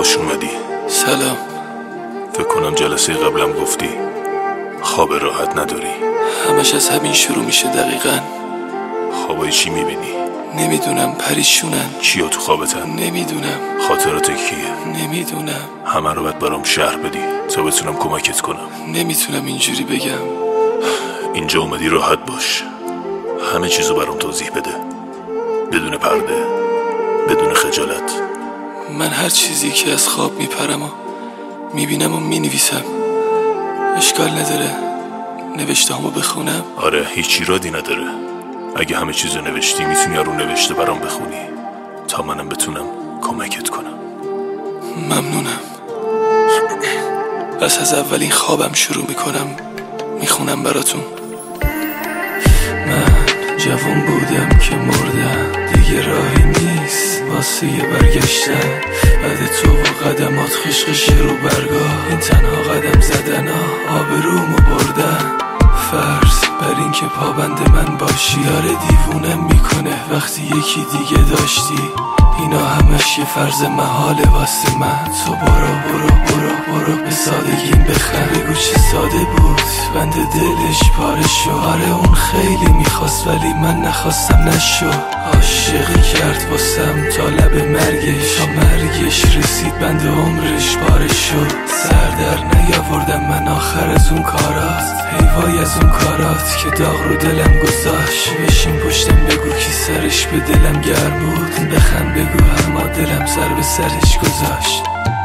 خوش اومدی. سلام. فکر کنم جلسه قبلم گفتی خواب راحت نداری. همش از همین شروع میشه دقیقاً. خوابای چی میبینی؟ نمیدونم، پریشونن. کیا تو خوابتن؟ نمیدونم. خاطرات کیه؟ نمیدونم. همه رو باید برام شرح بدی تا بتونم کمکت کنم. نمیتونم اینجوری بگم. اینجا اومدی راحت باش، همه چیزو برام توضیح بده، بدون پرده، بدون خجالت. من هر چیزی که از خواب میپرم و میبینم و مینویسم. اشکال نداره نوشته همو بخونم؟ آره، هیچ ایرادی نداره. اگه همه چیزو نوشتی میتونی رو نوشته برام بخونی تا منم بتونم کمکت کنم. ممنونم. پس از اولین خوابم شروع میکنم میخونم براتون. من جوان بودم که مردم، دیگه راهی نیست واسه برگشتن. بعد تو و قدمات خشخش رو برگاه، این تنها قدم زدن آبرومو بردن. فرض بر این که پابند من باشی داره دیوونم میکنه وقتی یکی دیگه داشتی. اینا همش یه فرض محاله واسه من. تو برو به سادگیم بخند، بگو چه ساده بود بند دلش پاره شد. آره اون خیلی میخواست ولی من نخواستم نشد. عاشقی کرد واسم تا لب مرگش، تا مرگش رسید بند عمرش پاره شد. سر در نیاوردم من آخر از اون کارات، حیوای از اون کارات که داغ رو دلم گذاشت. بشین پشتم بگو کی سرش به دلم گرم بود، بخند بگو اما دلم سر به سرش گذاشت.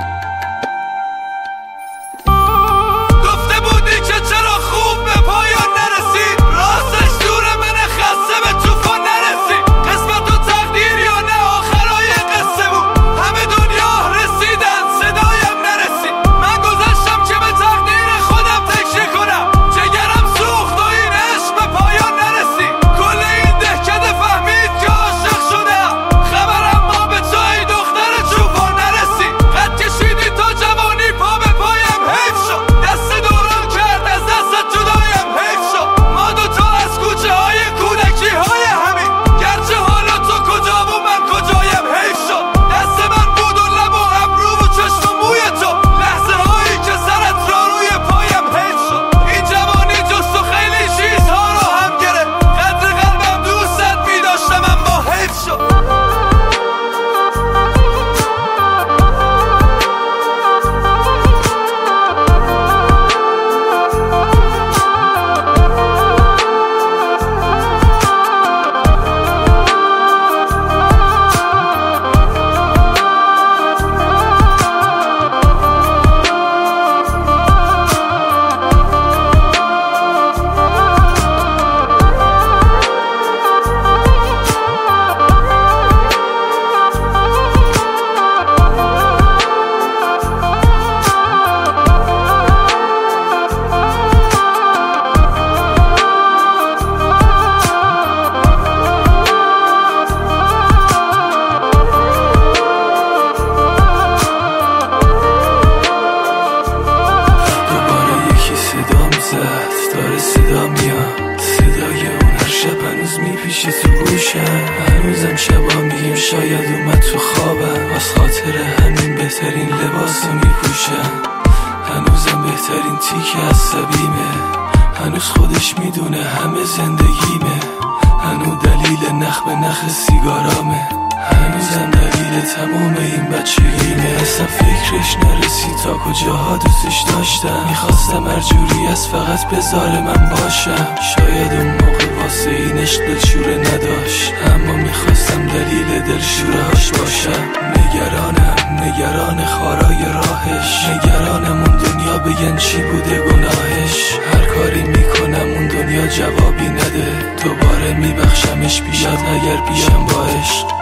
داره صدا میاد، صدای اون هر شب هنوز میپیشه تو گوشم. هنوزم شبا میگیم شاید اومد تو خوابم، واس خاطر همین بهترین لباسو میپوشم. هنوزم بهترین تیک عصبیمه، هنوز خودش میدونه همه زندگیمه. هنوز دلیل نخ به نخ سیگارامه، هنوزم دلیل تموم این بچگیمه. اصلا فکرش نرسید تا کجاها دوستش داشتم. میخواستم هر جوری از فقط بذار من باشم. شاید اون موقع واسه این عشق دلشوره نداشت، اما میخواستم دلیل دلشورهاش باشم. نگران خارای راهش، نگرانم اون دنیا بگن چی بوده گناهش. هر کاری میکنم اون دنیا جوابی نده، دوباره میبخشمش بیاد اگر بیام با عشق.